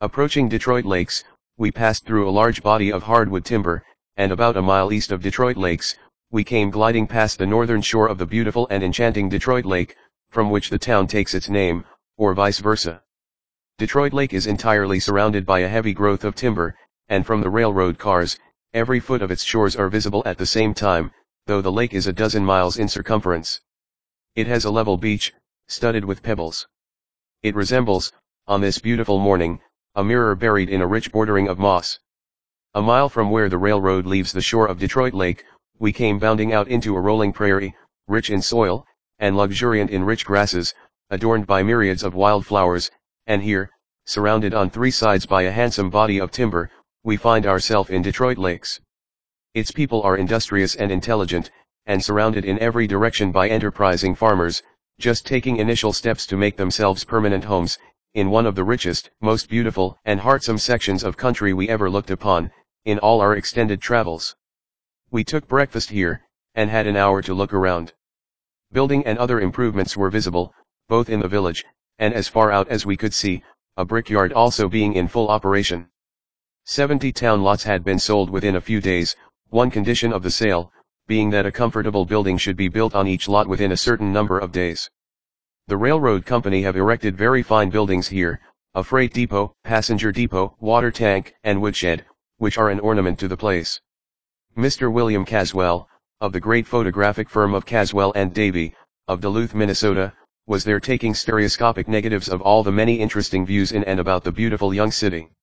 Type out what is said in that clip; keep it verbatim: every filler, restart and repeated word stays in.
Approaching Detroit Lakes, we passed through a large body of hardwood timber, and about a mile east of Detroit Lakes, we came gliding past the northern shore of the beautiful and enchanting Detroit Lake, from which the town takes its name, or vice versa. Detroit Lake is entirely surrounded by a heavy growth of timber, and from the railroad cars, every foot of its shores are visible at the same time, though the lake is a dozen miles in circumference. It has a level beach, studded with pebbles. It resembles, on this beautiful morning, a mirror buried in a rich bordering of moss. A mile from where the railroad leaves the shore of Detroit Lake, we came bounding out into a rolling prairie, rich in soil, and luxuriant in rich grasses, adorned by myriads of wild flowers, and here, surrounded on three sides by a handsome body of timber, we find ourselves in Detroit Lakes. Its people are industrious and intelligent, and surrounded in every direction by enterprising farmers, just taking initial steps to make themselves permanent homes, in one of the richest, most beautiful, and heartsome sections of country we ever looked upon, in all our extended travels. We took breakfast here, and had an hour to look around. Building and other improvements were visible, both in the village, and as far out as we could see, a brickyard also being in full operation. Seventy town lots had been sold within a few days, one condition of the sale, being that a comfortable building should be built on each lot within a certain number of days. The railroad company have erected very fine buildings here, a freight depot, passenger depot, water tank, and woodshed, which are an ornament to the place. Mister William Caswell, of the great photographic firm of Caswell and Davy, of Duluth, Minnesota, was there taking stereoscopic negatives of all the many interesting views in and about the beautiful young city.